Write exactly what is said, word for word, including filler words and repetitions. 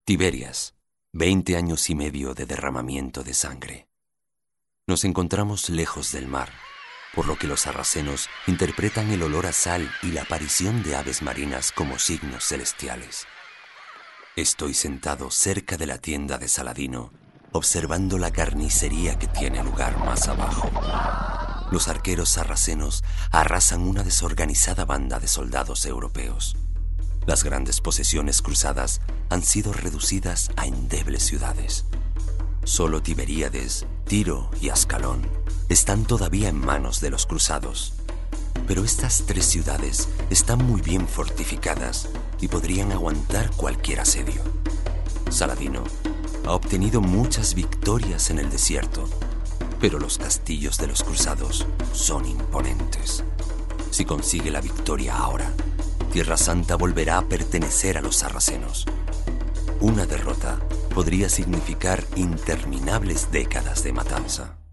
Tiberias, veinte años y medio de derramamiento de sangre. Nos encontramos lejos del mar, por lo que los sarracenos interpretan el olor a sal y la aparición de aves marinas como signos celestiales. Estoy sentado cerca de la tienda de Saladino, observando la carnicería que tiene lugar más abajo. Los arqueros sarracenos arrasan una desorganizada banda de soldados europeos. Las grandes posesiones cruzadas han sido reducidas a endebles ciudades. Solo Tiberíades, Tiro y Ascalón están todavía en manos de los cruzados. Pero estas tres ciudades están muy bien fortificadas y podrían aguantar cualquier asedio. Saladino ha obtenido muchas victorias en el desierto, pero los castillos de los cruzados son imponentes. Si consigue la victoria ahora, Tierra Santa volverá a pertenecer a los sarracenos. Una derrota podría significar interminables décadas de matanza.